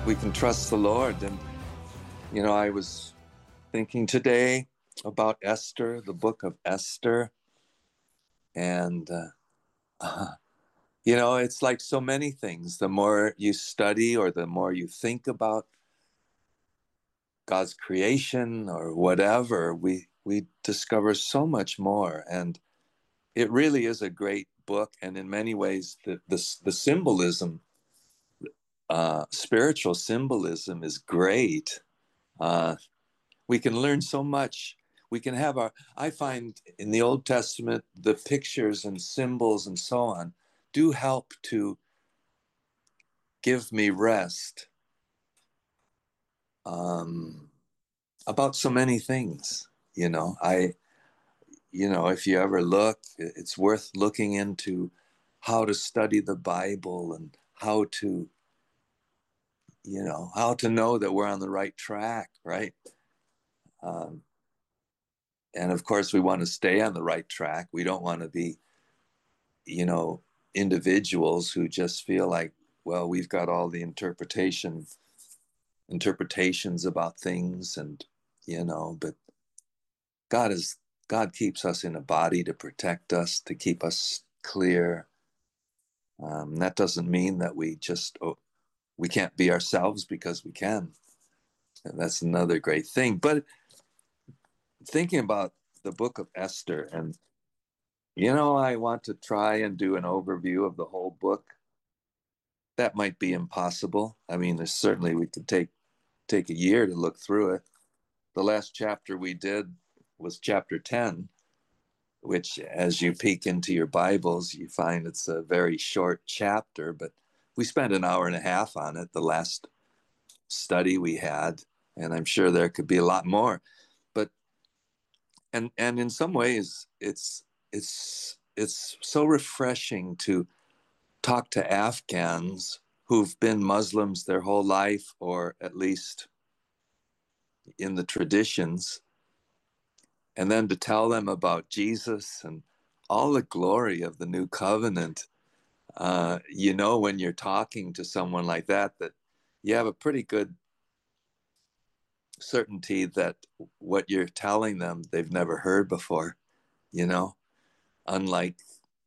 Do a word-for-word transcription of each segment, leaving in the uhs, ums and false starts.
we can trust the Lord. And, you know, I was thinking today about Esther, the book of Esther. And, uh, uh, you know, it's like so many things. The more you study or the more you think about God's creation or whatever, we, we discover so much more. And it really is a great book. And in many ways, the, the, the symbolism, uh, spiritual symbolism is great. Uh, we can learn so much. We can have our, I find in the Old Testament, the pictures and symbols and so on do help to give me rest um, about so many things. You know, I, you know, if you ever look, it's worth looking into how to study the Bible and how to, you know, how to know that we're on the right track, right? Um, and of course, we want to stay on the right track. We don't want to be, you know, individuals who just feel like, well, we've got all the interpretation interpretations about things, and you know, but God is God keeps us in a body to protect us, to keep us clear. Um, that doesn't mean that we just oh, we can't be ourselves, because we can. And that's another great thing. But thinking about the book of Esther, and you know, I want to try and do an overview of the whole book. That might be impossible. I mean, there's certainly we could take take a year to look through it. The last chapter we did was chapter ten, which, as you peek into your Bibles, you find it's a very short chapter, but we spent an hour and a half on it the last study we had, and I'm sure there could be a lot more. But and and in some ways, it's it's it's so refreshing to talk to Afghans who've been Muslims their whole life, or at least in the traditions, and then to tell them about Jesus and all the glory of the new covenant. Uh, you know, when you're talking to someone like that, that you have a pretty good certainty that what you're telling them they've never heard before, you know, unlike,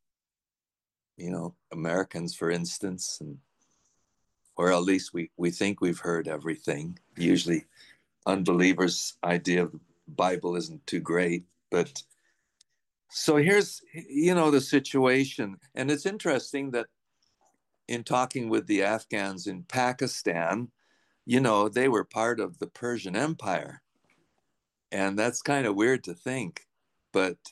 you know, Americans, for instance, and or at least we, we think we've heard everything. Usually unbelievers' idea of the Bible isn't too great. But so here's, you know, the situation. And it's interesting that in talking with the Afghans in Pakistan, you know, they were part of the Persian Empire. And that's kind of weird to think. But,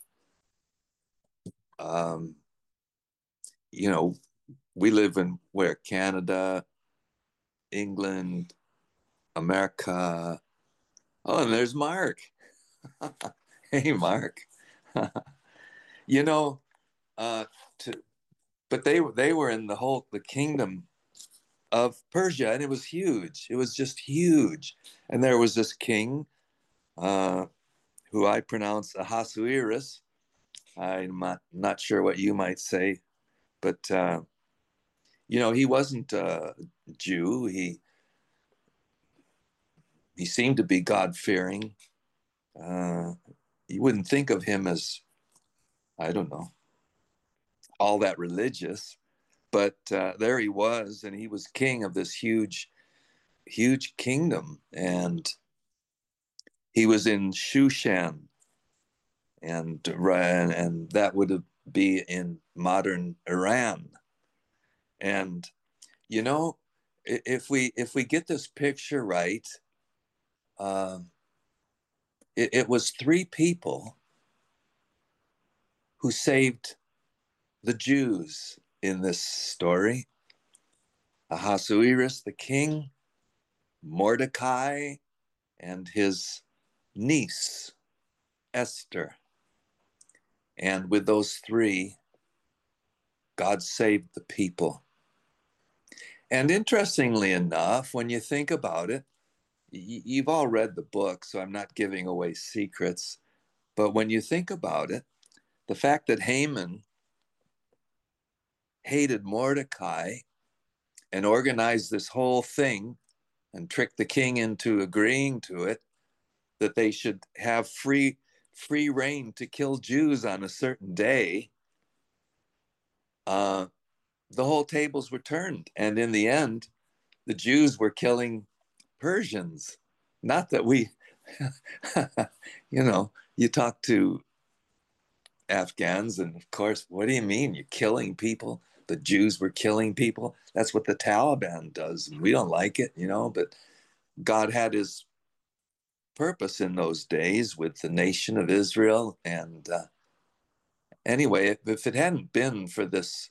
um, you know, we live in where Canada, England, America. Oh, and there's Mark. Hey, Mark. You know, uh, to, but they they were in the whole the kingdom of Persia, and it was huge. It was just huge, and there was this king, uh, who I pronounce Ahasuerus. I'm not, not sure what you might say, but uh, you know, he wasn't a Jew. He he seemed to be God fearing. Uh, you wouldn't think of him as, I don't know, all that religious, but uh, there he was, and he was king of this huge, huge kingdom, and he was in Shushan, and and that would be in modern Iran. And you know, if we if we get this picture right, uh, it, it was three people who saved the Jews in this story: Ahasuerus the king, Mordecai, and his niece Esther. And with those three, God saved the people. And interestingly enough, when you think about it, you've all read the book, so I'm not giving away secrets. But when you think about it, the fact that Haman hated Mordecai and organized this whole thing and tricked the king into agreeing to it, that they should have free free reign to kill Jews on a certain day, uh, the whole tables were turned. And in the end, the Jews were killing Persians. Not that we, you know, you talk to Afghans, and of course, what do you mean? You're killing people? The Jews were killing people. That's what the Taliban does. And we don't like it, you know, but God had his purpose in those days with the nation of Israel. And uh, anyway, if it hadn't been for this,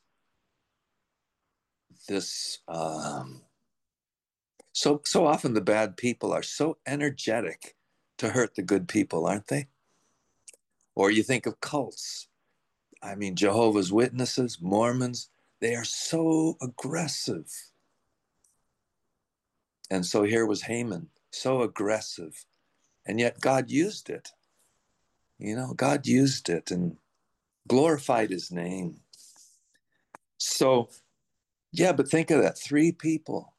this, um, so so often the bad people are so energetic to hurt the good people, aren't they? Or you think of cults. I mean, Jehovah's Witnesses, Mormons, they are so aggressive. And so here was Haman, so aggressive. And yet God used it. You know, God used it and glorified his name. So, yeah, but think of that. Three people,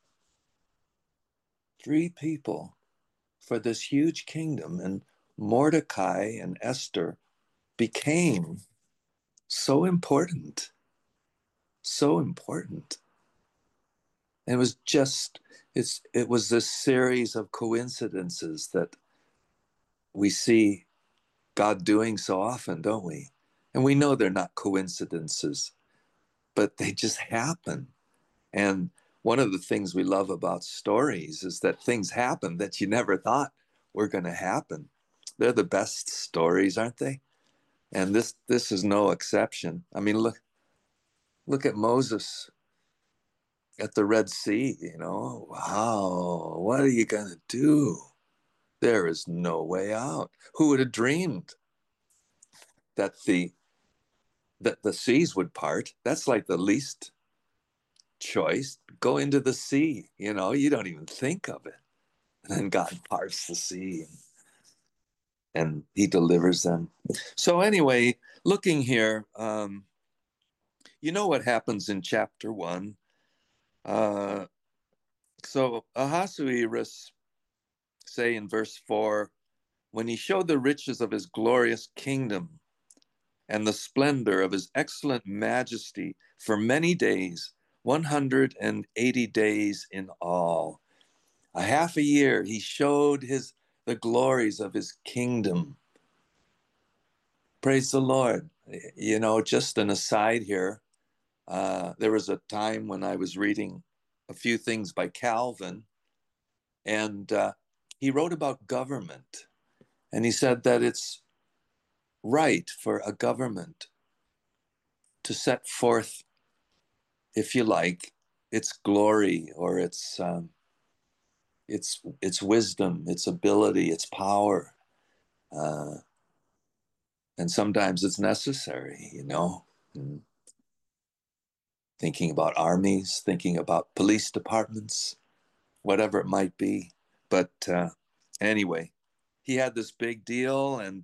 three people for this huge kingdom. And Mordecai and Esther became so important, so important. And it was just, it's, it was this series of coincidences that we see God doing so often, don't we? And we know they're not coincidences, but they just happen. And one of the things we love about stories is that things happen that you never thought were going to happen. They're the best stories, aren't they? And this this is no exception. I mean, look look at Moses at the Red Sea, you know. Wow, what are you going to do? There is no way out. Who would have dreamed that the that the seas would part? That's like the least choice. Go into the sea, you know, you don't even think of it. And then God parts the sea, and, and he delivers them. So anyway, looking here, um, you know what happens in chapter one. Uh, so Ahasuerus, say in verse four, when he showed the riches of his glorious kingdom and the splendor of his excellent majesty for many days, one hundred eighty days in all. A half a year, he showed his the glories of his kingdom. Praise the Lord. You know, just an aside here. Uh, there was a time when I was reading a few things by Calvin, and uh, he wrote about government. And he said that it's right for a government to set forth, if you like, its glory or its um, its its wisdom, its ability, its power, uh, and sometimes it's necessary. You know, and thinking about armies, thinking about police departments, whatever it might be. But uh, anyway, he had this big deal and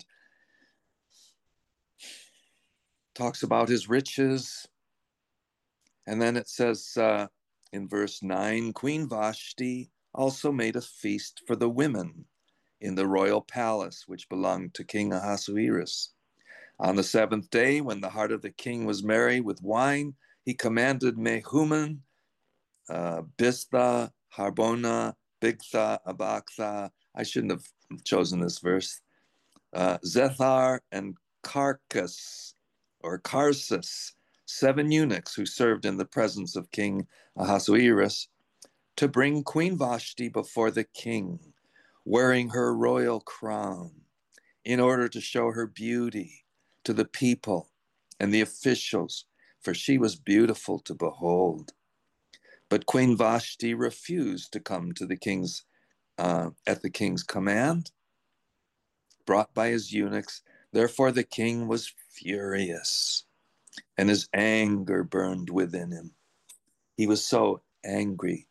talks about his riches. And then it says uh, in verse nine, Queen Vashti also made a feast for the women in the royal palace, which belonged to King Ahasuerus. On the seventh day, when the heart of the king was merry with wine, he commanded Mehuman, uh, Biztha, Harbona, Bigtha, Abaktha. I shouldn't have chosen this verse. Uh, Zethar and Carcass or Carsus, seven eunuchs who served in the presence of King Ahasuerus, to bring Queen Vashti before the king, wearing her royal crown, in order to show her beauty to the people and the officials, for she was beautiful to behold. But Queen Vashti refused to come to the king's uh, at the king's command, brought by his eunuchs. Therefore the king was furious, and his anger burned within him. He was so angry.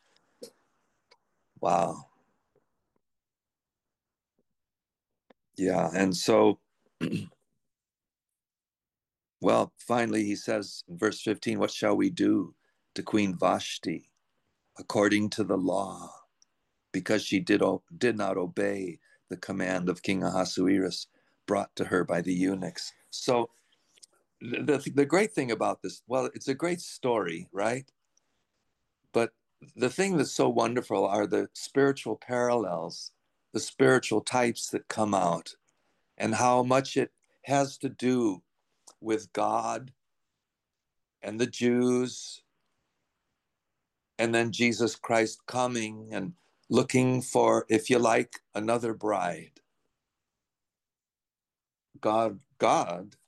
Wow. Yeah. And so, well, finally he says in verse fifteen, what shall we do to Queen Vashti according to the law? because she did, did not obey the command of King Ahasuerus brought to her by the eunuchs. So the, the great thing about this, well, it's a great story, right? But the thing that's so wonderful are the spiritual parallels, the spiritual types that come out, and how much it has to do with God and the Jews, and then Jesus Christ coming and looking for, if you like, another bride. God, God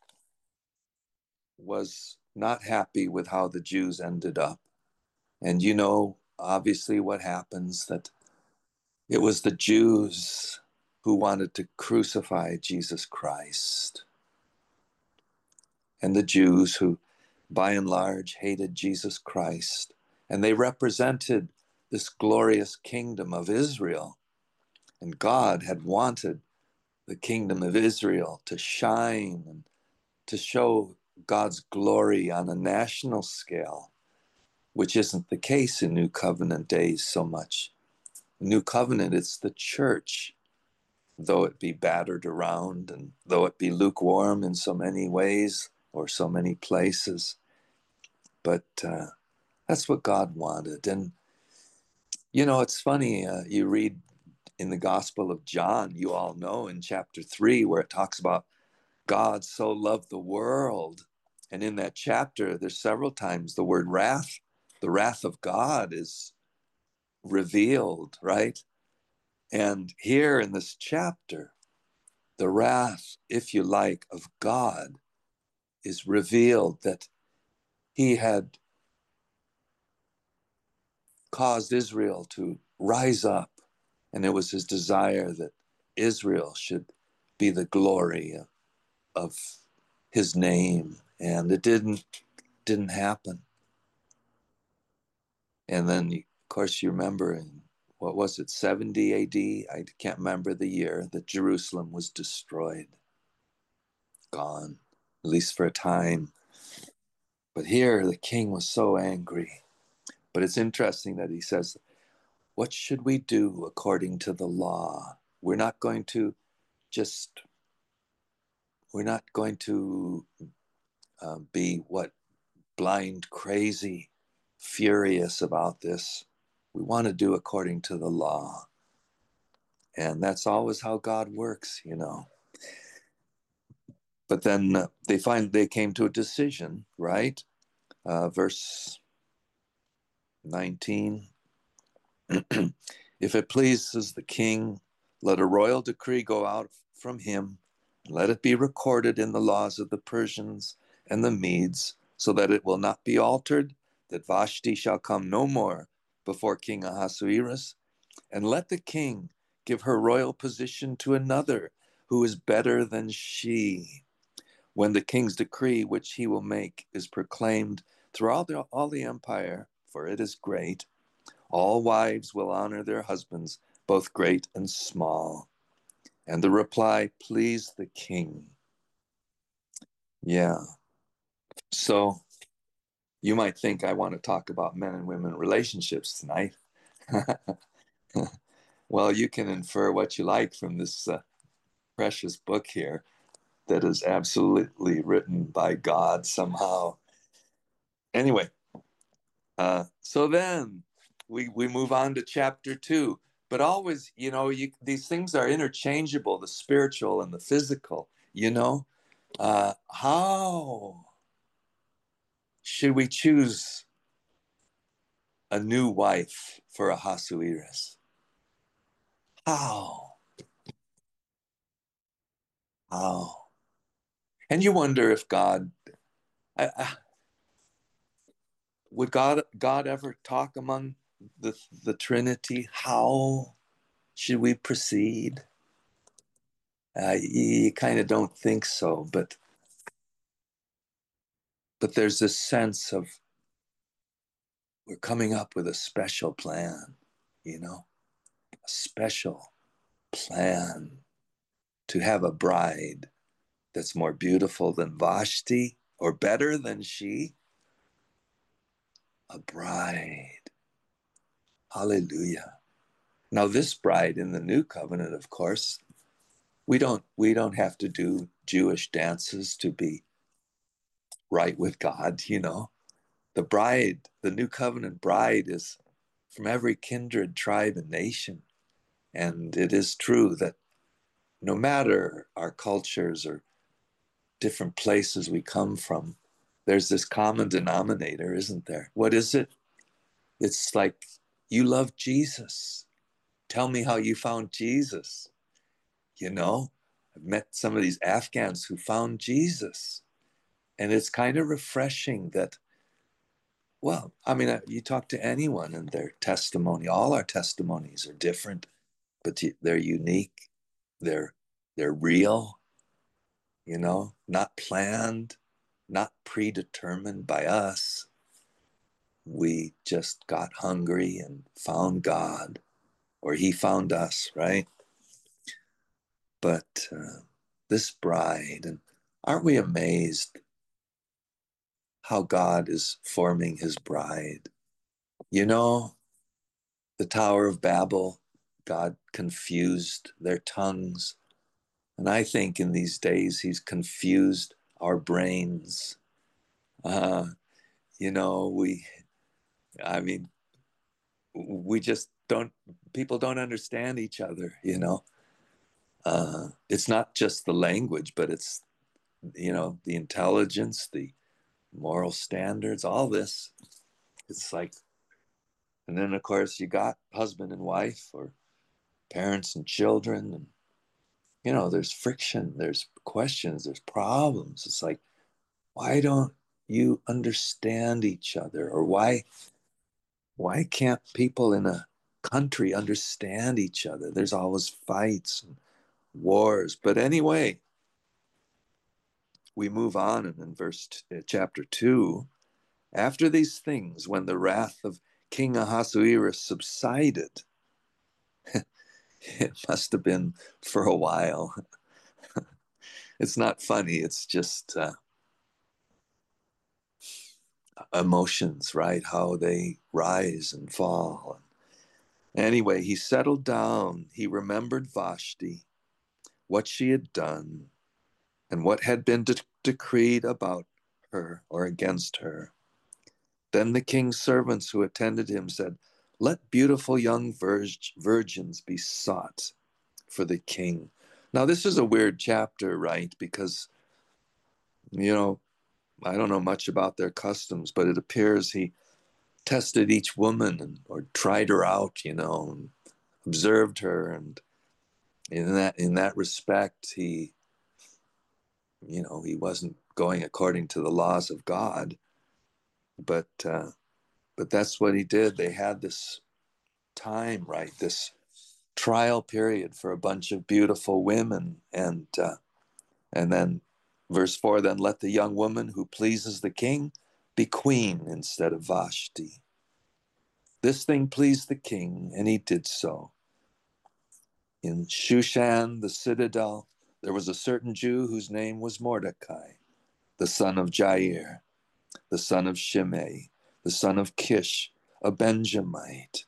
was not happy with how the Jews ended up. And you know, obviously, what happens, that it was the Jews who wanted to crucify Jesus Christ. And the Jews who, by and large, hated Jesus Christ. And they represented this glorious kingdom of Israel. And God had wanted the kingdom of Israel to shine and to show God's glory on a national scale, which isn't the case in New Covenant days so much. New Covenant, it's the church, though it be battered around and though it be lukewarm in so many ways or so many places. But uh, that's what God wanted. And, you know, it's funny, uh, you read in the Gospel of John, you all know in chapter three, where it talks about God so loved the world. And in that chapter, there's several times the word wrath, the wrath of God is revealed, right? And here in this chapter, the wrath, if you like, of God is revealed, that he had caused Israel to rise up, and it was his desire that Israel should be the glory of, of his name, and it didn't didn't happen. And then, of course, you remember in, what was it, seventy A D? I can't remember the year, that Jerusalem was destroyed, gone, at least for a time. But here the king was so angry. But it's interesting that he says, what should we do according to the law? We're not going to just, we're not going to uh, be what, blind, crazy, furious about this. We want to do according to the law. And that's always how God works, you know. But then uh, they find they came to a decision, right? Uh, verse nineteen. If it pleases the king, let a royal decree go out from him, and let it be recorded in the laws of the Persians and the Medes, so that it will not be altered, that Vashti shall come no more before King Ahasuerus. And let the king give her royal position to another who is better than she. When the king's decree, which he will make, is proclaimed throughout the, all the empire, for it is great, all wives will honor their husbands, both great and small. And the reply pleased the king. Yeah. So you might think I want to talk about men and women relationships tonight. Well, you can infer what you like from this uh, precious book here that is absolutely written by God somehow. Anyway, uh, so then we, we move on to chapter two. But always, you know, you, these things are interchangeable, the spiritual and the physical, you know. Uh, how should we choose a new wife for Ahasuerus? How? How? And you wonder if God, I, I, would God God ever talk among the the Trinity? How should we proceed? Uh, you kind of don't think so, but but there's this sense of we're coming up with a special plan, you know, a special plan to have a bride that's more beautiful than Vashti or better than she. A bride. Hallelujah. Now, this bride in the new covenant, of course, we don't we don't have to do Jewish dances to be right with God, you know. The bride, the new covenant bride is from every kindred, tribe, and nation. And it is true that no matter our cultures or different places we come from, there's this common denominator, isn't there? What is it? It's like, you love Jesus. Tell me how you found Jesus. You know, I've met some of these Afghans who found Jesus. And it's kind of refreshing that, well, I mean, uh, you talk to anyone and their testimony, all our testimonies are different, but they're unique. They're, they're real, you know, not planned, not predetermined by us. We just got hungry and found God, or He found us, right? But uh, this bride, and aren't we amazed how God is forming His bride? You know, the Tower of Babel, God confused their tongues. And I think in these days, He's confused our brains. Uh, you know, we, I mean, we just don't, people don't understand each other, you know. Uh, it's not just the language, but it's, you know, the intelligence, the moral standards, all this. It's like, and then of course you got husband and wife or parents and children, and you know, there's friction, there's questions, there's problems. It's like, why don't you understand each other? Or why why can't people in a country understand each other? There's always fights and wars. But anyway, we move on, and in verse t- uh, chapter two, after these things, when the wrath of King Ahasuerus subsided, it must have been for a while. It's not funny. It's just uh, emotions, right? How they rise and fall. Anyway, he settled down. He remembered Vashti, what she had done, and what had been de- decreed about her or against her. Then the king's servants who attended him said, "Let beautiful young virg- virgins be sought for the king." Now, this is a weird chapter, right? Because, you know, I don't know much about their customs, but it appears he tested each woman and, or tried her out, you know, and observed her. And in that, in that respect, he, you know, he wasn't going according to the laws of God, but, uh, but that's what he did. They had this time, right? This trial period for a bunch of beautiful women. And, uh, and then verse four, then let the young woman who pleases the king be queen instead of Vashti. This thing pleased the king, and he did so. In Shushan, the citadel, there was a certain Jew whose name was Mordecai, the son of Jair, the son of Shimei, the son of Kish, a Benjamite.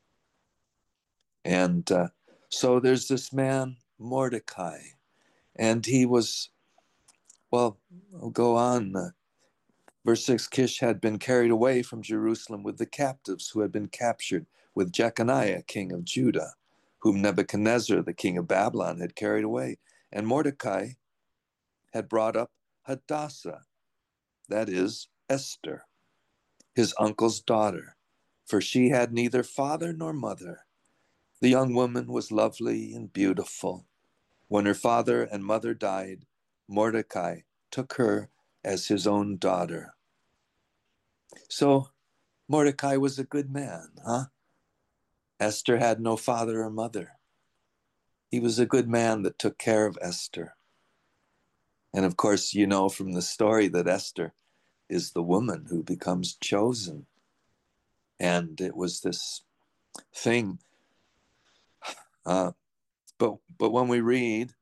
And uh, so there's this man, Mordecai, and he was, well, I'll go on. Uh, verse six, Kish had been carried away from Jerusalem with the captives who had been captured with Jeconiah, king of Judah, whom Nebuchadnezzar, the king of Babylon, had carried away. And Mordecai had brought up Hadassah, that is, Esther, his uncle's daughter, for she had neither father nor mother. The young woman was lovely and beautiful. When her father and mother died, Mordecai took her as his own daughter. So Mordecai was a good man, huh? Esther had no father or mother. He was a good man that took care of Esther. And of course, you know from the story that Esther is the woman who becomes chosen. And it was this thing. Uh, but but when we read,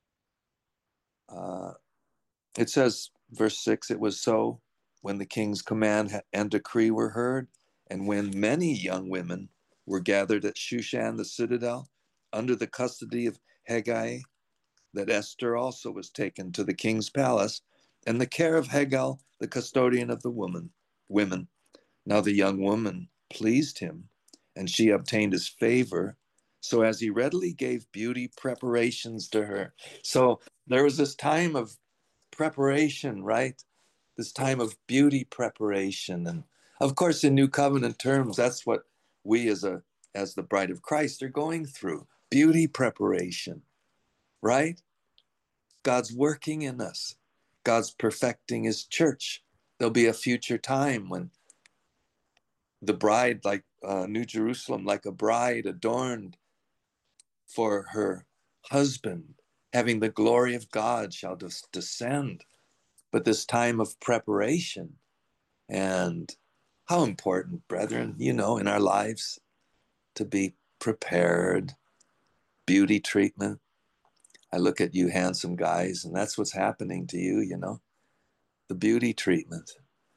uh, it says, verse six, it was so when the king's command and decree were heard, and when many young women were gathered at Shushan, the citadel, under the custody of Hegai, that Esther also was taken to the king's palace, and the care of Hegai, the custodian of the woman, women. Now the young woman pleased him, and she obtained his favor, so as he readily gave beauty preparations to her. So there was this time of preparation, right? This time of beauty preparation. And of course, in New Covenant terms, that's what we as a as the bride of Christ are going through. Beauty preparation, right? God's working in us. God's perfecting his church. There'll be a future time when the bride, like uh, New Jerusalem, like a bride adorned for her husband, having the glory of God shall des- descend. But this time of preparation, and how important, brethren, you know, in our lives to be prepared, beauty treatment. I look at you handsome guys, and that's what's happening to you, you know, the beauty treatment.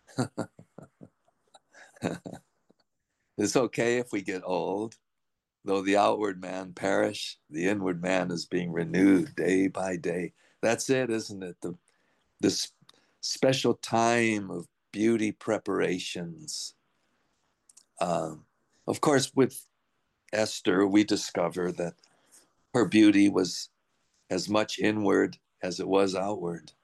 It's okay if we get old. Though the outward man perish, the inward man is being renewed day by day. That's it, isn't it? The this special time of beauty preparations. Um, of course, with Esther, we discover that her beauty was as much inward as it was outward.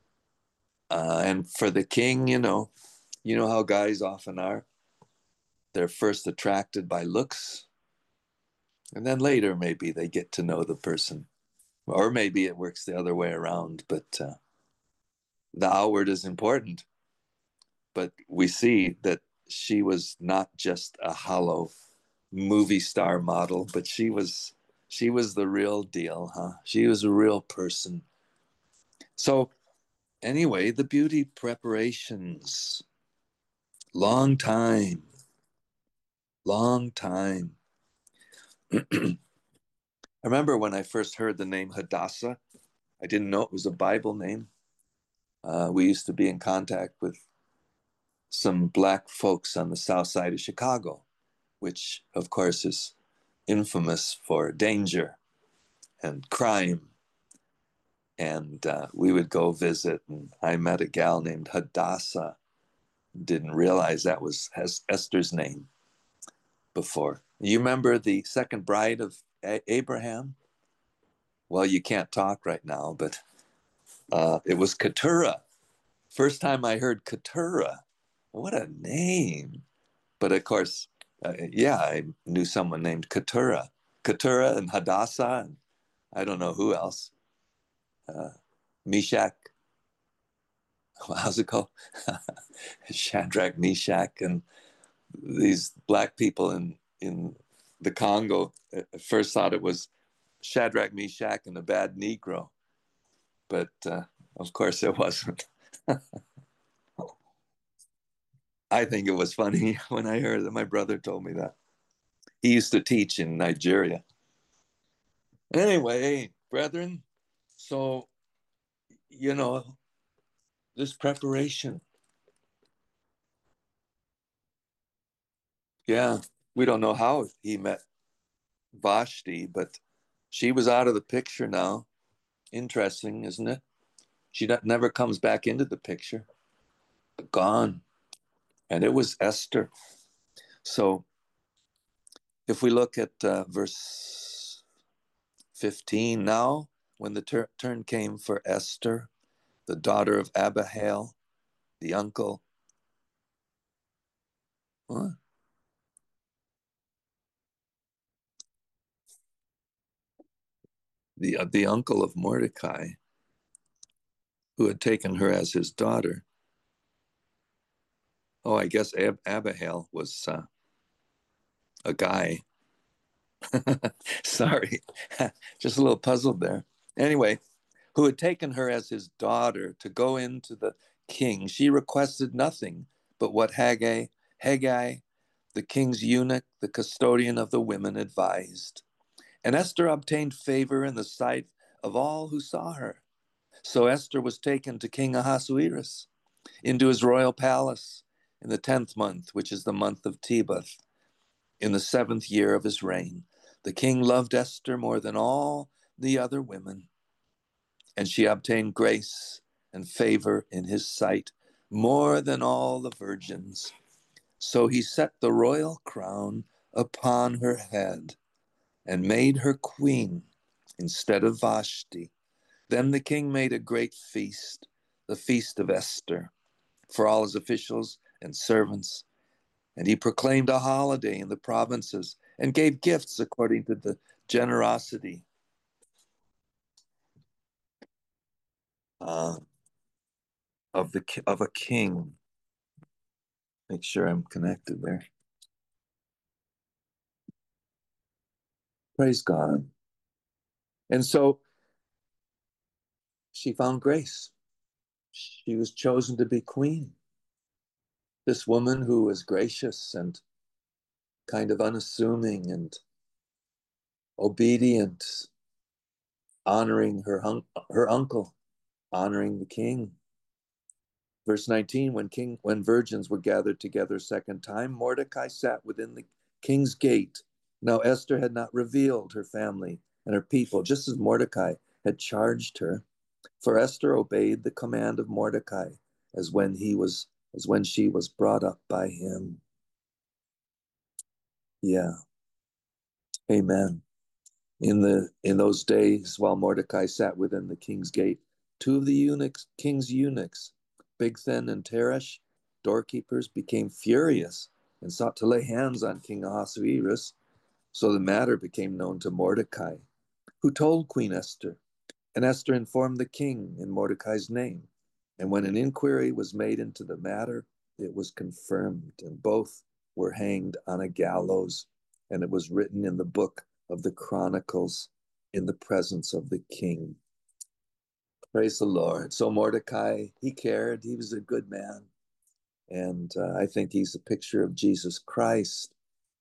Uh, and for the king, you know, you know how guys often are. They're first attracted by looks, and then later maybe they get to know the person. Or maybe it works the other way around, but uh, the outward is important. But we see that she was not just a hollow movie star model, but she was she was the real deal, huh? She was a real person. So anyway, the beauty preparations, long time, long time. I remember when I first heard the name Hadassah, I didn't know it was a Bible name. Uh, we used to be in contact with some black folks on the south side of Chicago, which, of course, is infamous for danger and crime. And uh, we would go visit, and I met a gal named Hadassah. Didn't realize that was Esther's name before. You remember the second bride of A- Abraham? Well, you can't talk right now, but uh, it was Keturah. First time I heard Keturah. What a name. But of course, uh, yeah, I knew someone named Keturah. Keturah and Hadassah, and I don't know who else. Uh, Meshach, how's it called? Shadrach, Meshach, and these black people in, in the Congo at first thought it was Shadrach, Meshach, and a bad Negro. But uh, of course it wasn't. I think it was funny when I heard that. My brother told me that. He used to teach in Nigeria. Anyway, brethren, so, you know, this preparation, yeah, we don't know how he met Vashti, but she was out of the picture now. Interesting, isn't it? She never comes back into the picture, gone. And it was Esther. So if we look at uh, verse fifteen now, when the tur- turn came for Esther, the daughter of Abihail, the uncle, huh? the, uh, the uncle of Mordecai, who had taken her as his daughter. Oh, I guess Ab- Abihail was uh, a guy. Sorry, just a little puzzled there. Anyway, who had taken her as his daughter to go into the king, she requested nothing but what Haggai, Haggai, the king's eunuch, the custodian of the women, advised. And Esther obtained favor in the sight of all who saw her. So Esther was taken to King Ahasuerus into his royal palace in the tenth month, which is the month of Tebeth. In the seventh year of his reign, the king loved Esther more than all the other women, and she obtained grace and favor in his sight more than all the virgins. So he set the royal crown upon her head and made her queen instead of Vashti. Then the king made a great feast, the feast of Esther, for all his officials and servants. And he proclaimed a holiday in the provinces and gave gifts according to the generosity uh, of the of a king. Make sure I'm connected there. Praise God. And so she found grace. She was chosen to be queen. This woman who was gracious and kind of unassuming and obedient, honoring her, hun- her uncle, honoring the king. Verse nineteen, when king when virgins were gathered together a second time, Mordecai sat within the king's gate. Now Esther had not revealed her family and her people, just as Mordecai had charged her. For Esther obeyed the command of Mordecai as when he was as when she was brought up by him. Yeah. Amen. In the in those days, while Mordecai sat within the king's gate, two of the eunuchs, king's eunuchs, Bigthan and Teresh, doorkeepers, became furious and sought to lay hands on King Ahasuerus. So the matter became known to Mordecai, who told Queen Esther, and Esther informed the king in Mordecai's name. And when an inquiry was made into the matter, it was confirmed, and both were hanged on a gallows. And it was written in the book of the Chronicles in the presence of the king. Praise the Lord. So Mordecai, he cared. He was a good man. And uh, I think he's a picture of Jesus Christ,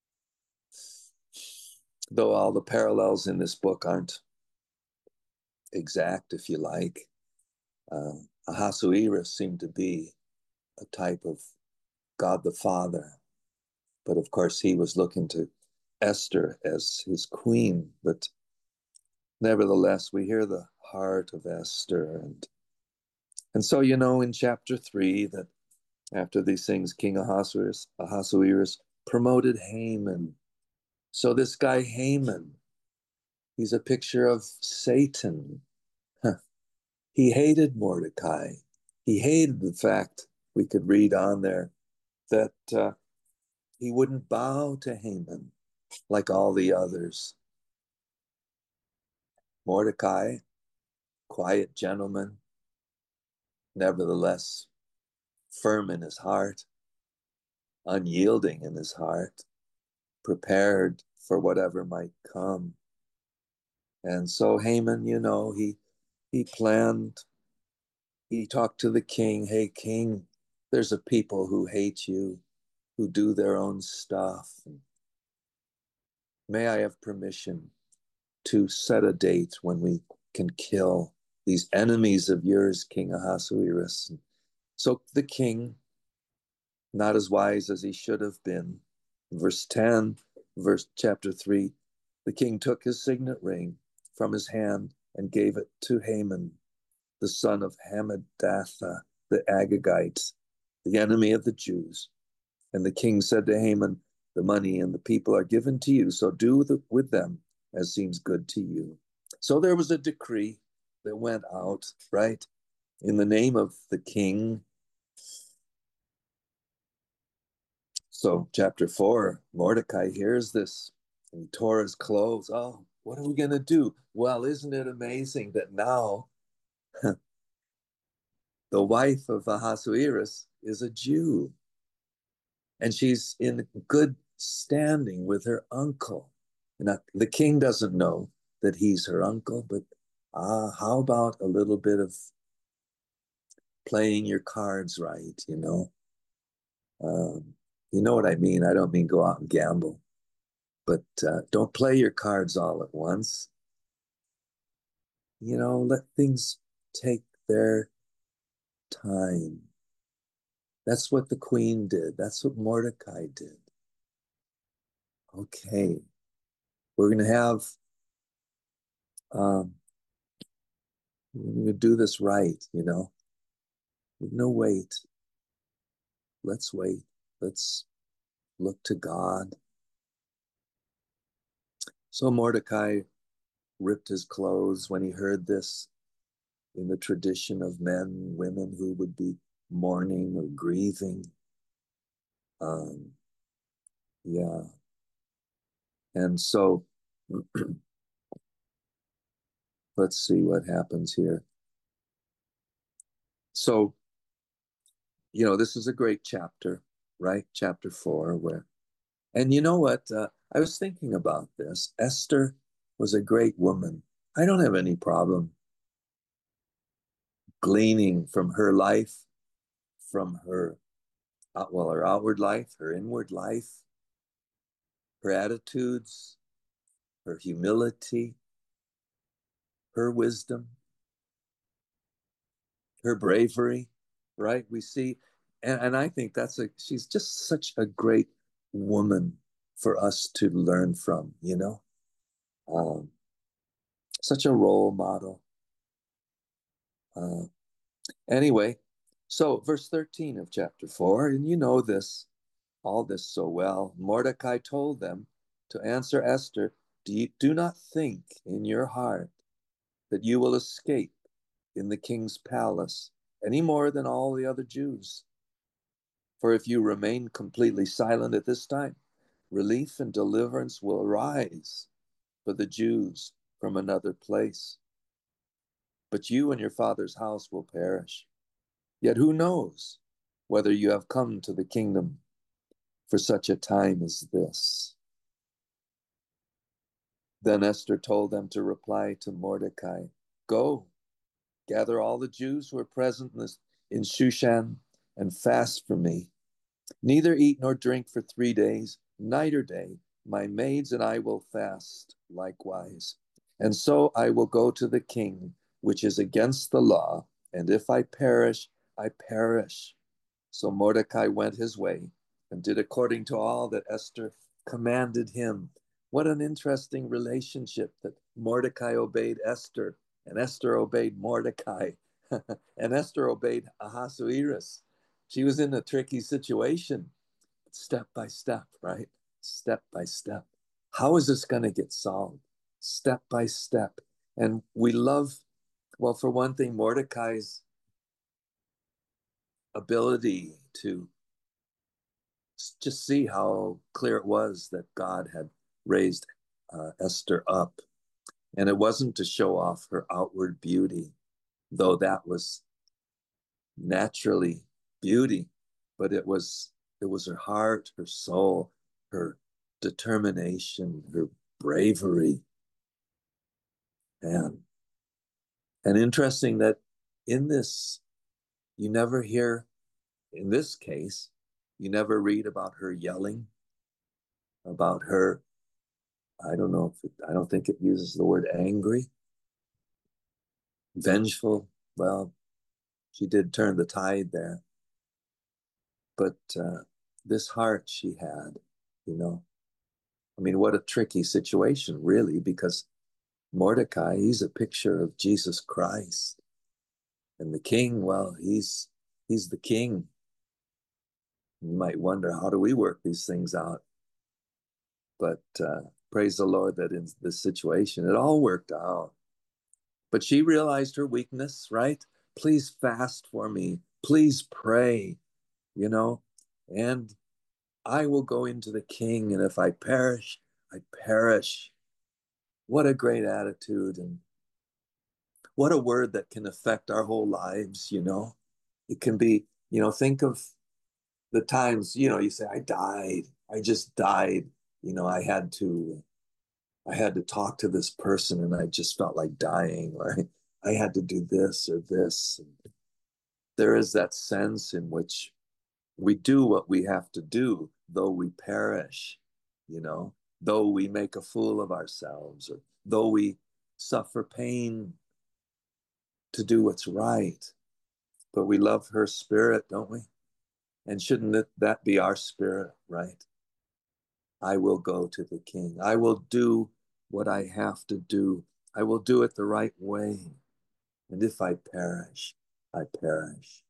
though all the parallels in this book aren't exact, if you like. Uh, Ahasuerus seemed to be a type of God the Father, but of course he was looking to Esther as his queen. But nevertheless, we hear the heart of Esther, and and so you know in chapter three that after these things, King Ahasuerus, Ahasuerus promoted Haman. So this guy Haman, he's a picture of Satan. He hated Mordecai. He hated the fact, we could read on there, that uh, he wouldn't bow to Haman like all the others. Mordecai, quiet gentleman, nevertheless firm in his heart, unyielding in his heart, prepared for whatever might come. And so Haman, you know, he he planned, he talked to the king, hey king, there's a people who hate you, who do their own stuff. May I have permission to set a date when we can kill these enemies of yours, King Ahasuerus? So the king, not as wise as he should have been, verse ten, verse chapter three, the king took his signet ring from his hand and gave it to Haman, the son of Hammedatha, the Agagite, the enemy of the Jews. And the king said to Haman, the money and the people are given to you, so do with them as seems good to you. So there was a decree that went out, right, in the name of the king. So, chapter four, Mordecai hears this and he tore his clothes. Oh, what are we going to do? Well, isn't it amazing that now the wife of Ahasuerus is a Jew and she's in good standing with her uncle? Now, the king doesn't know that he's her uncle, but ah, how about a little bit of playing your cards right, you know? Um, you know what I mean? I don't mean go out and gamble, but uh, don't play your cards all at once. You know, let things take their time. That's what the queen did. That's what Mordecai did. Okay, we're going to have, um, we're going to do this right, you know. We're going to wait. Let's wait. Let's look to God. So Mordecai ripped his clothes when he heard this in the tradition of men, women who would be mourning or grieving. Um, yeah. And so let's see what happens here. So, you know, this is a great chapter, right? Chapter four, where, and you know what? Uh, I was thinking about this. Esther was a great woman. I don't have any problem gleaning from her life, from her, uh, well, her outward life, her inward life, her attitudes, her humility, her wisdom, her bravery, right? We see, and, and I think that's a, she's just such a great woman for us to learn from, you know, um, such a role model. Uh, anyway, so verse thirteen of chapter four, and you know this, all this so well. Mordecai told them to answer Esther, do, you, do not think in your heart that you will escape in the king's palace any more than all the other Jews. For if you remain completely silent at this time, relief and deliverance will arise for the Jews from another place. But you and your father's house will perish. Yet who knows whether you have come to the kingdom for such a time as this? Then Esther told them to reply to Mordecai, go, gather all the Jews who are present in, this, in Shushan and fast for me. Neither eat nor drink for three days, night or day. My maids and I will fast likewise. And so I will go to the king, which is against the law. And if I perish, I perish. So Mordecai went his way and did according to all that Esther commanded him. What an interesting relationship that Mordecai obeyed Esther and Esther obeyed Mordecai and Esther obeyed Ahasuerus. She was in a tricky situation, step by step, right? Step by step. How is this going to get solved? Step by step. And we love, well, for one thing, Mordecai's ability to just see how clear it was that God had raised uh, Esther up. And it wasn't to show off her outward beauty, though that was naturally beauty, but it was it was her heart, her soul, her determination, her bravery. And and interesting that in this, you never hear, in this case, you never read about her yelling, about her, I don't know if it, I don't think it uses the word angry, vengeful. Well, she did turn the tide there, but uh, this heart she had, you know. I mean, what a tricky situation, really, because Mordecai, he's a picture of Jesus Christ, and the king, well, he's he's the king. You might wonder, how do we work these things out? But uh, praise the Lord that in this situation, it all worked out. But she realized her weakness, right? Please fast for me. Please pray, you know, and I will go into the king. And if I perish, I perish. What a great attitude. And what a word that can affect our whole lives, you know. It can be, you know, think of the times, you know, you say, I died. I just died. You know, I had to I had to talk to this person and I just felt like dying, or I, I had to do this or this. And there is that sense in which we do what we have to do, though we perish, you know, though we make a fool of ourselves, or though we suffer pain to do what's right. But we love her spirit, don't we? And shouldn't it, that be our spirit, right? I will go to the king. I will do what I have to do. I will do it the right way. And if I perish, I perish.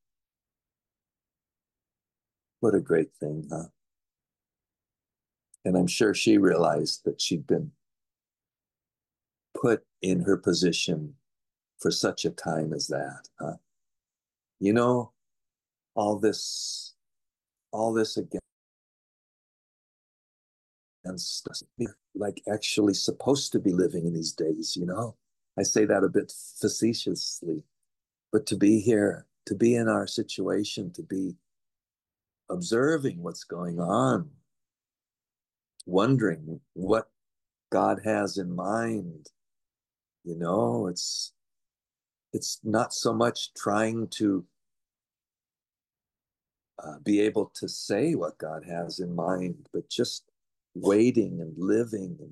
What a great thing, huh? And I'm sure she realized that she'd been put in her position for such a time as that, huh? You know, all this, all this against us, like actually supposed to be living in these days, you know? I say that a bit facetiously, but to be here, to be in our situation, to be observing what's going on, wondering what God has in mind, you know, it's it's not so much trying to uh, be able to say what God has in mind, but just waiting and living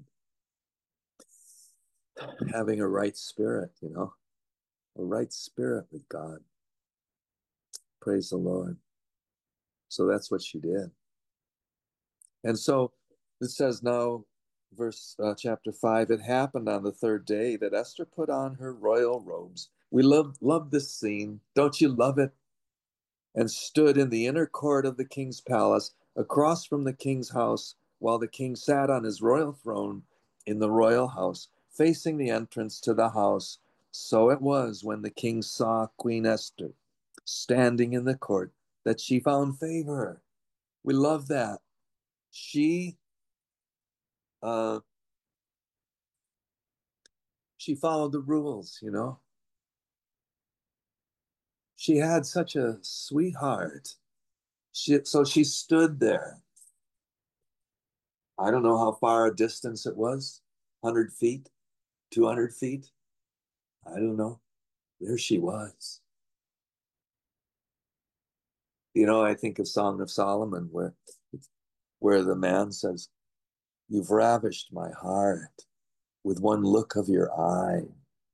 and having a right spirit, you know, a right spirit with God. Praise the Lord. So that's what she did. And so it says now, verse uh, chapter five, it happened on the third day that Esther put on her royal robes. We love love this scene. Don't you love it? And stood in the inner court of the king's palace, across from the king's house, while the king sat on his royal throne in the royal house, facing the entrance to the house. So it was when the king saw Queen Esther standing in the court that she found favor. We love that. She uh, she followed the rules, you know. She had such a sweetheart. She, so she stood there. I don't know how far a distance it was, one hundred feet, two hundred feet. I don't know. There she was. You know, I think of Song of Solomon where where the man says, "You've ravished my heart with one look of your eye.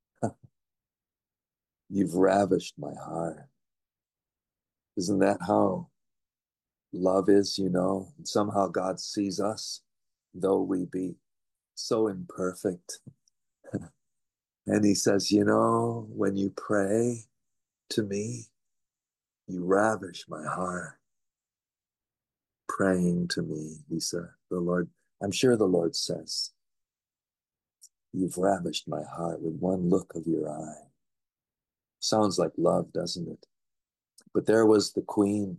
You've ravished my heart." Isn't that how love is, you know? And somehow God sees us, though we be so imperfect. And he says, you know, when you pray to me, you ravish my heart. Praying to me, he said, the Lord, I'm sure the Lord says, you've ravished my heart with one look of your eye. Sounds like love, doesn't it? But there was the queen.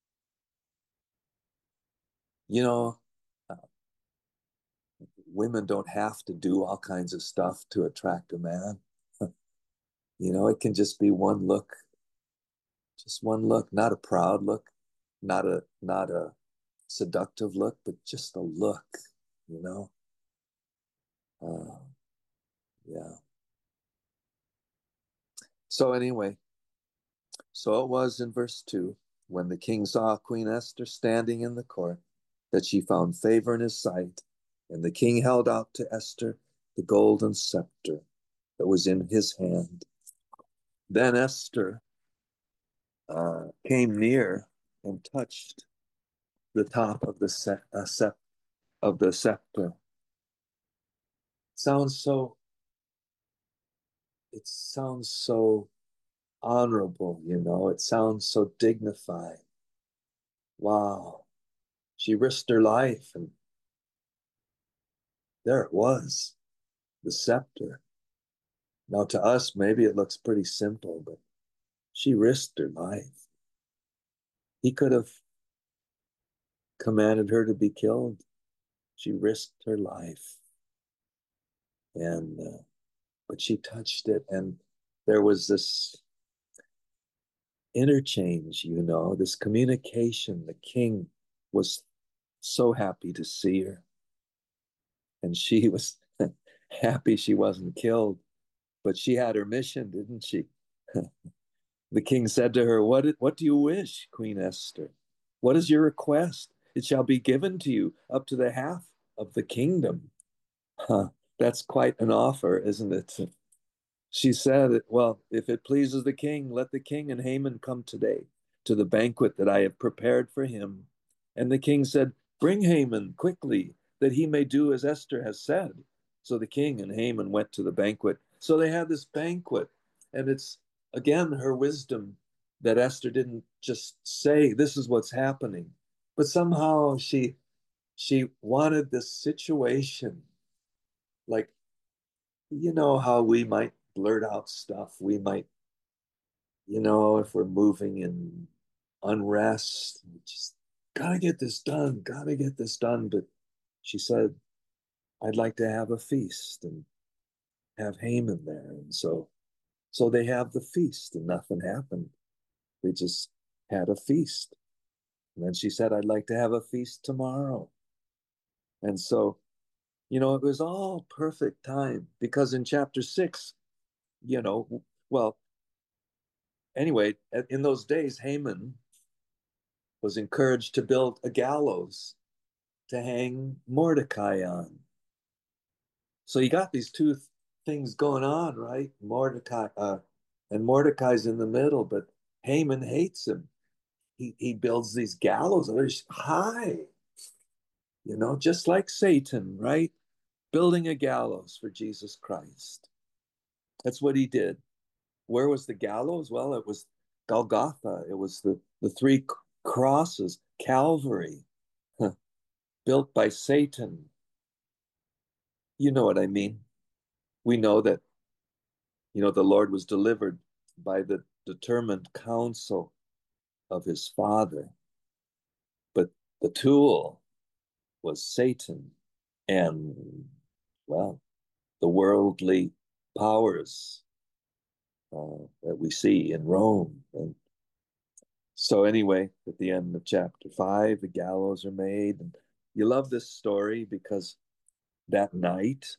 You know, uh, women don't have to do all kinds of stuff to attract a man. You know, it can just be one look, just one look, not a proud look, not a not a seductive look, but just a look, you know. Uh, yeah. So anyway, so it was in verse two, when the king saw Queen Esther standing in the court, that she found favor in his sight, and the king held out to Esther the golden scepter that was in his hand. Then Esther uh, came near and touched the top of the se- uh, scepter of the scepter. Sounds so, it sounds so honorable, you know, it sounds so dignified. Wow. She risked her life, and there it was, the scepter. Now, to us, maybe it looks pretty simple, but she risked her life. He could have commanded her to be killed. She risked her life. And, uh, but she touched it, and there was this interchange, you know, this communication. The king was so happy to see her, and she was happy she wasn't killed, but she had her mission, didn't she? The king said to her, what, what do you wish, Queen Esther? What is your request? It shall be given to you up to the half of the kingdom. Huh, that's quite an offer, isn't it? She said, well, if it pleases the king, let the king and Haman come today to the banquet that I have prepared for him. And the king said, bring Haman quickly, that he may do as Esther has said. So the king and Haman went to the banquet. So they had this banquet, and it's again her wisdom that Esther didn't just say, this is what's happening, but somehow she she wanted this situation, like, you know how we might blurt out stuff. We might, you know, if we're moving in unrest, just gotta get this done, gotta get this done. But she said, I'd like to have a feast and have Haman there. And so so they have the feast and nothing happened. They just had a feast. And then she said, I'd like to have a feast tomorrow. And so, you know, it was all perfect time because in chapter six, you know, well, anyway, in those days, Haman was encouraged to build a gallows to hang Mordecai on. So you got these two th- things going on, right? Mordecai, uh, and Mordecai's in the middle, but Haman hates him. He, he builds these gallows that are high, you know, just like Satan, right? Building a gallows for Jesus Christ. That's what he did. Where was the gallows? Well, it was Golgotha. It was the, the three crosses, Calvary, built by Satan. You know what I mean? We know that, you know, the Lord was delivered by the determined counsel of his Father, but the tool was Satan and, well, the worldly powers uh, that we see in Rome. And so, anyway, at the end of chapter five, the gallows are made. And you love this story because that night,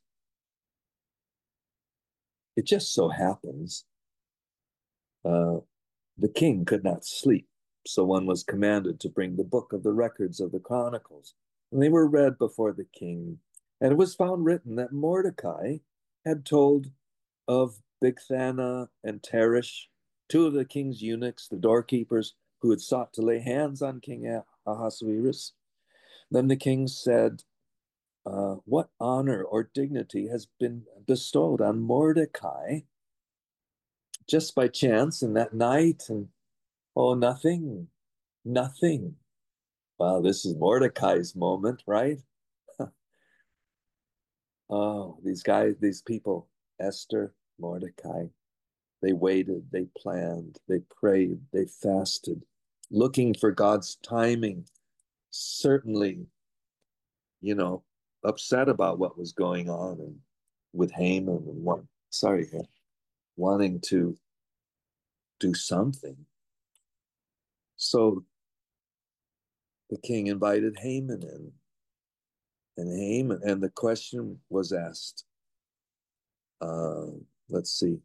it just so happens, uh, the king could not sleep. So one was commanded to bring the book of the records of the Chronicles. And they were read before the king. And it was found written that Mordecai had told of Bigthana and Teresh, two of the king's eunuchs, the doorkeepers, who had sought to lay hands on King Ahasuerus. Then the king said, uh, what honor or dignity has been bestowed on Mordecai just by chance in that night? And oh, nothing, nothing. Well, this is Mordecai's moment, right? Oh, these guys, these people, Esther, Mordecai, they waited, they planned, they prayed, they fasted, looking for God's timing. Certainly, you know, upset about what was going on and with Haman and one, sorry, wanting to do something. So the king invited Haman in, and Haman, and the question was asked. Uh, let's see.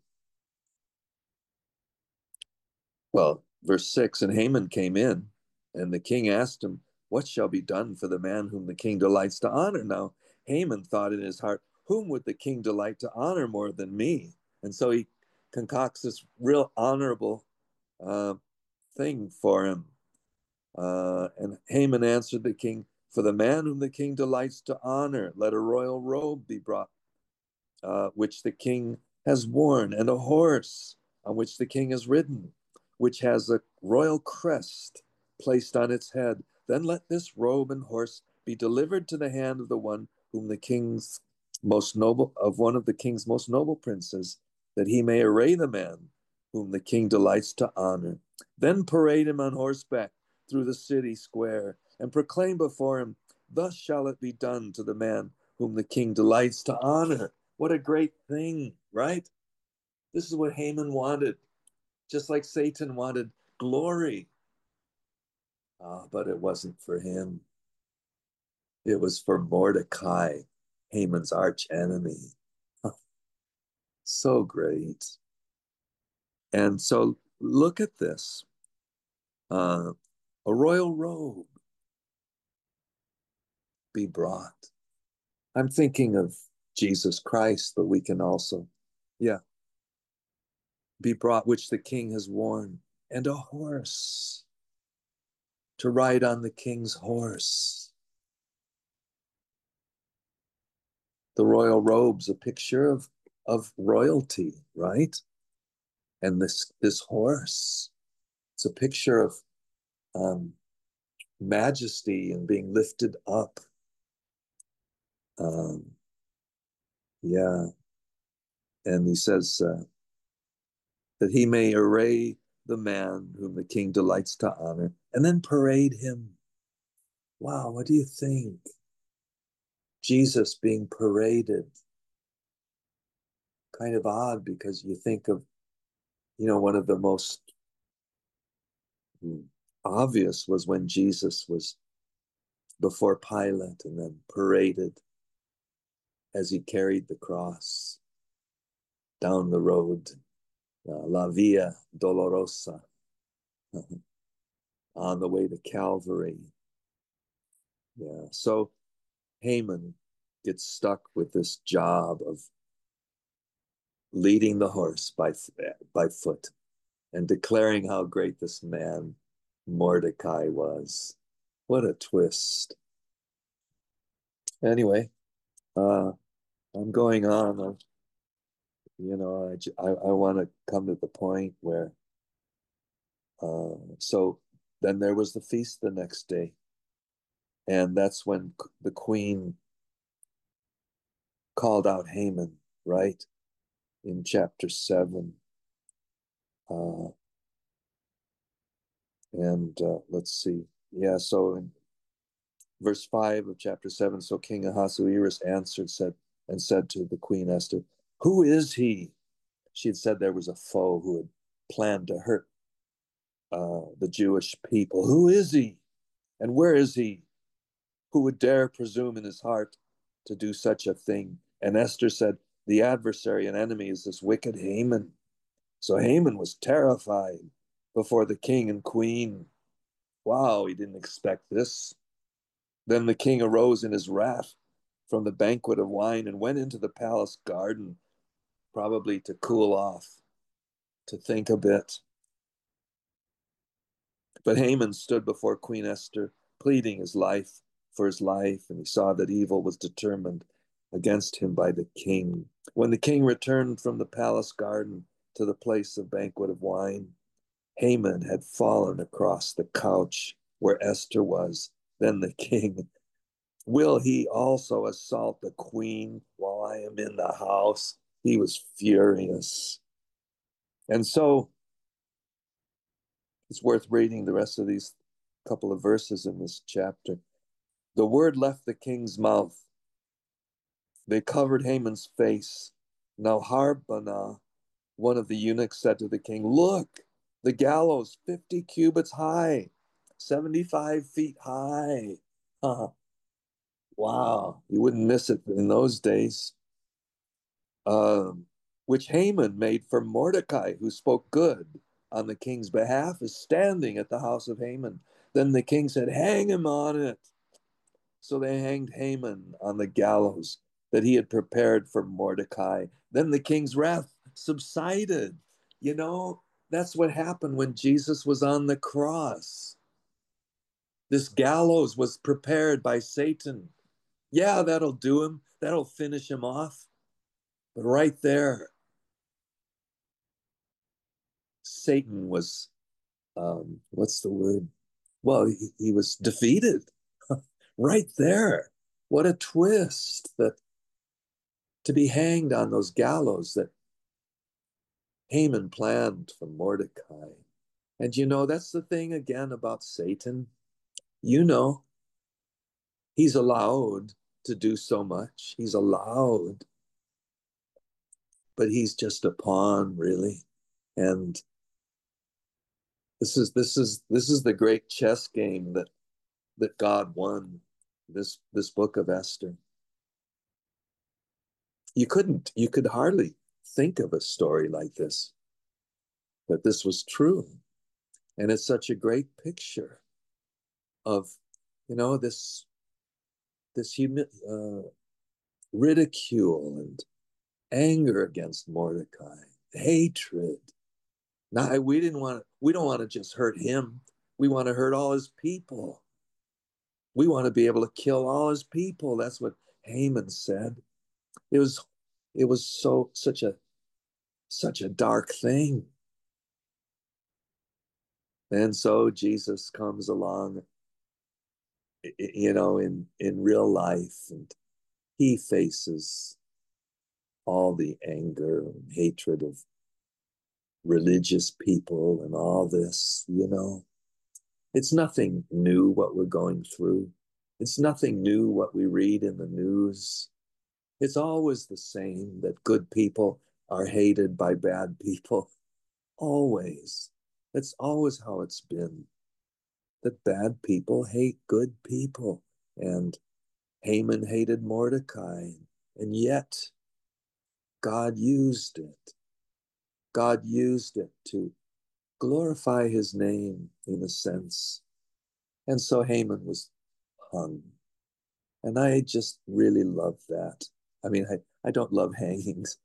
Well, verse six, and Haman came in, and the king asked him, what shall be done for the man whom the king delights to honor? Now, Haman thought in his heart, whom would the king delight to honor more than me? And so he concocts this real honorable uh, thing for him. Uh, and Haman answered the king, for the man whom the king delights to honor, let a royal robe be brought, uh, which the king has worn, and a horse on which the king has ridden, which has a royal crest placed on its head. Then let this robe and horse be delivered to the hand of the one whom the king's most noble, of one of the king's most noble princes, that he may array the man whom the king delights to honor. Then parade him on horseback through the city square, and proclaim before him, thus shall it be done to the man whom the king delights to honor. What a great thing, right? This is what Haman wanted, just like Satan wanted glory. Ah, but it wasn't for him. It was for Mordecai, Haman's arch enemy. So great. And so look at this. Uh, a royal robe be brought. I'm thinking of Jesus Christ, but we can also, yeah, be brought, which the king has worn, and a horse to ride on the king's horse. The royal robes, a picture of, of royalty, right? And this, this horse, it's a picture of um, majesty and being lifted up. Um, yeah. And he says uh, that he may array the man whom the king delights to honor and then parade him. Wow, what do you think? Jesus being paraded. Kind of odd because you think of, you know, one of the most obvious was when Jesus was before Pilate and then paraded as he carried the cross down the road, uh, La Via Dolorosa, on the way to Calvary. Yeah. So Haman gets stuck with this job of leading the horse by, by foot and declaring how great this man Mordecai was. What a twist. Anyway, uh, I'm going on. Uh, you know, I, I, I want to come to the point where, uh, so then there was the feast the next day. And that's when the queen called out Haman, right? In chapter seven. Uh, and uh, let's see. Yeah, so in verse five of chapter seven, so King Ahasuerus answered said and said to the queen Esther, who is he? She had said there was a foe who had planned to hurt uh, the Jewish people. Who is he? And where is he? Who would dare presume in his heart to do such a thing? And Esther said, the adversary and enemy is this wicked Haman. So Haman was terrified before the king and queen. Wow, he didn't expect this. Then the king arose in his wrath from the banquet of wine and went into the palace garden, probably to cool off, to think a bit. But Haman stood before Queen Esther, pleading his life for his life, and he saw that evil was determined against him by the king. When the king returned from the palace garden to the place of banquet of wine, Haman had fallen across the couch where Esther was. Then the king, will he also assault the queen while I am in the house? He was furious. And so it's worth reading the rest of these couple of verses in this chapter. The word left the king's mouth. They covered Haman's face. Now Harbonah, one of the eunuchs, said to the king, look, the gallows fifty cubits high, seventy-five feet high. Huh. Wow, you wouldn't miss it in those days. Um, which Haman made for Mordecai, who spoke good on the king's behalf, is standing at the house of Haman. Then the king said, hang him on it. So they hanged Haman on the gallows that he had prepared for Mordecai. Then the king's wrath subsided. You know, that's what happened when Jesus was on the cross. This gallows was prepared by Satan. Yeah, that'll do him. That'll finish him off. But right there, Satan was, um, what's the word? Well, he, he was defeated right there. What a twist that to be hanged on those gallows that Haman planned for Mordecai. And you know, that's the thing again about Satan. You know, he's allowed to do so much. He's allowed, but he's just a pawn, really. And this is this is this is the great chess game that that God won. This this book of Esther. You couldn't, you could hardly think of a story like this, but this was true. And it's such a great picture of, you know, this this humi- uh, ridicule and anger against Mordecai, hatred. Now we didn't want to. We don't want to just hurt him. We want to hurt all his people. We want to be able to kill all his people. That's what Haman said. It was it was so such a such a dark thing. And so Jesus comes along, you know, in in real life, and he faces all the anger and hatred of religious people and all this, you know. It's nothing new what we're going through. It's nothing new what we read in the news. It's always the same that good people are hated by bad people. Always. That's always how it's been. That bad people hate good people. And Haman hated Mordecai. And yet, God used it. God used it to glorify his name in a sense. And so Haman was hung. And I just really love that. I mean, I, I don't love hangings.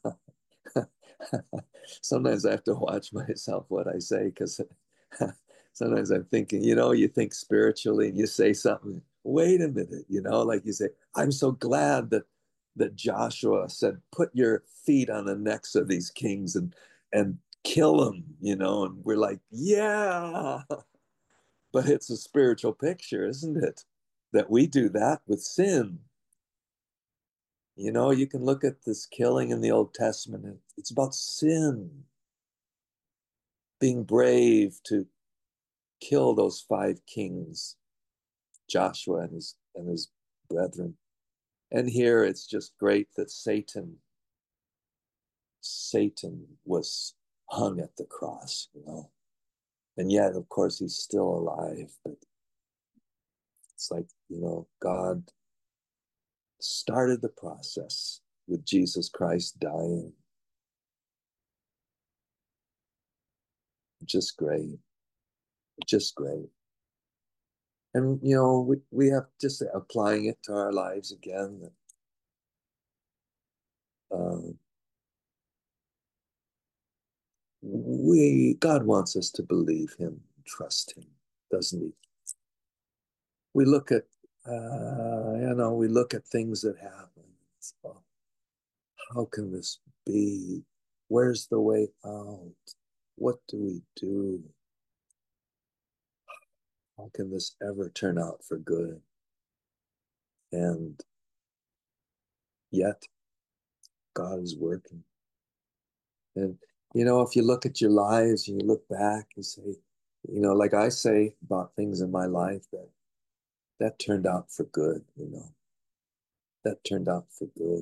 Sometimes I have to watch myself what I say because sometimes I'm thinking, you know, you think spiritually and you say something, wait a minute, you know, like you say, I'm so glad that that Joshua said, put your feet on the necks of these kings and and kill them, you know, and we're like, yeah. But it's a spiritual picture, isn't it? That we do that with sin. You know, you can look at this killing in the Old Testament, and it's about sin, being brave to kill those five kings, Joshua and his and his brethren. And here it's just great that Satan, Satan was hung at the cross, you know. And yet, of course, he's still alive. But it's like, you know, God started the process with Jesus Christ dying. Just great. Just great. And, you know, we, we have just applying it to our lives again. Uh, we, God wants us to believe him, trust him, doesn't he? We look at, uh, you know, we look at things that happen. It's, oh, how can this be? Where's the way out? What do we do? How can this ever turn out for good? And yet, God is working. And, you know, if you look at your lives and you look back and say, you know, like I say about things in my life that that turned out for good, you know, that turned out for good.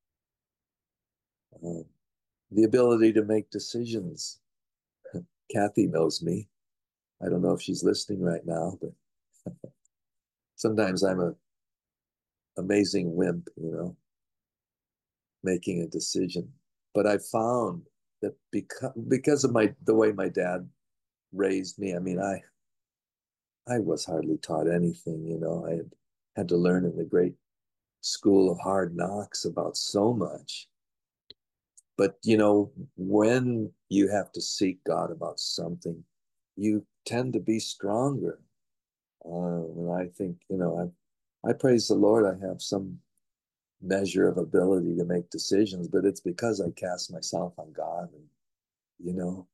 Um, the ability to make decisions. Kathy knows me. I don't know if she's listening right now, but sometimes I'm a amazing wimp, you know, making a decision. But I found that because because of my the way my dad raised me, I mean, I I was hardly taught anything, you know. I had had to learn in the great school of hard knocks about so much. But, you know, when you have to seek God about something, you tend to be stronger. Uh, and I think, you know, I, I praise the Lord. I have some measure of ability to make decisions, but it's because I cast myself on God. And, you know,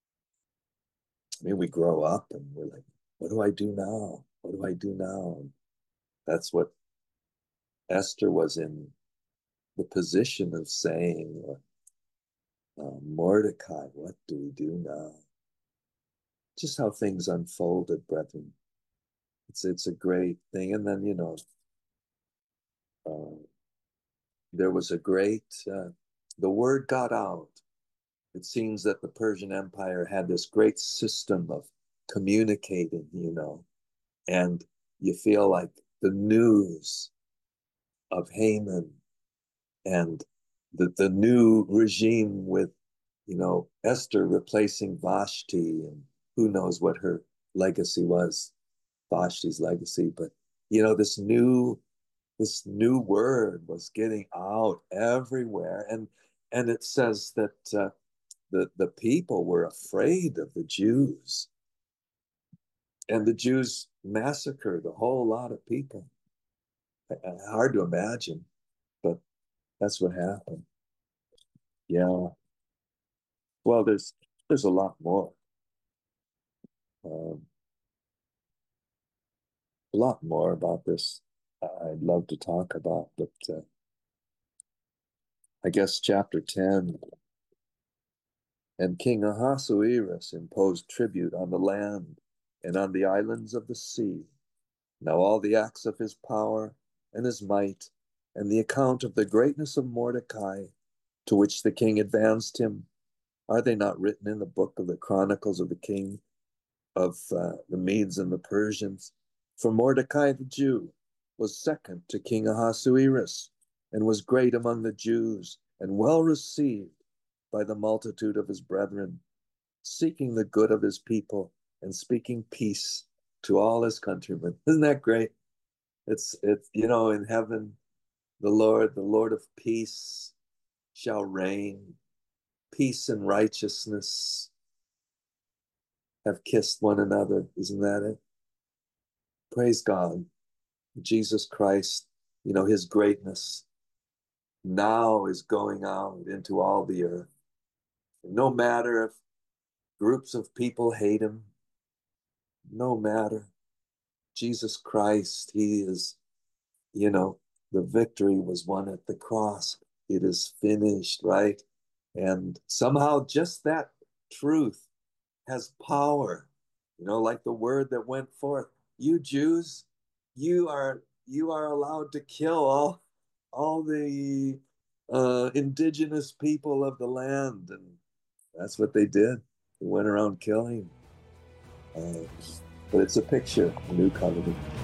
I mean, we grow up and we're like, what do I do now? What do I do now? And that's what Esther was in the position of saying, uh, Mordecai, what do we do now? Just how things unfolded, brethren. It's it's a great thing. And then, you know, uh, there was a great, uh, the word got out. It seems that the Persian Empire had this great system of communicating, you know, and you feel like the news of Haman and the, the new regime with, you know, Esther replacing Vashti, and who knows what her legacy was, Vashti's legacy. But, you know, this new this new word was getting out everywhere. And and it says that uh, the, the people were afraid of the Jews. And the Jews massacred a whole lot of people. Hard to imagine, but That's what happened. Yeah. Well, there's there's a lot more. Um, a lot more about this I'd love to talk about, but uh, I guess chapter ten. And King Ahasuerus imposed tribute on the land and on the islands of the sea. Now all the acts of his power and his might, and the account of the greatness of Mordecai, to which the king advanced him, are they not written in the book of the Chronicles of the king of uh, the Medes and the Persians? For Mordecai the Jew was second to King Ahasuerus, and was great among the Jews, and well received by the multitude of his brethren, seeking the good of his people and speaking peace to all his countrymen. Isn't that great? It's it's you know, in heaven, the Lord, the Lord of peace shall reign. Peace and righteousness have kissed one another. Isn't that it? Praise God. Jesus Christ, you know, his greatness now is going out into all the earth. No matter if groups of people hate him, no matter. Jesus Christ, he is, you know, the victory was won at the cross. It is finished, right? And somehow just that truth has power, you know, like the word that went forth. You Jews, you are you are allowed to kill all all the uh, indigenous people of the land, and that's what they did. They went around killing. Uh, but it's a picture, a new covenant.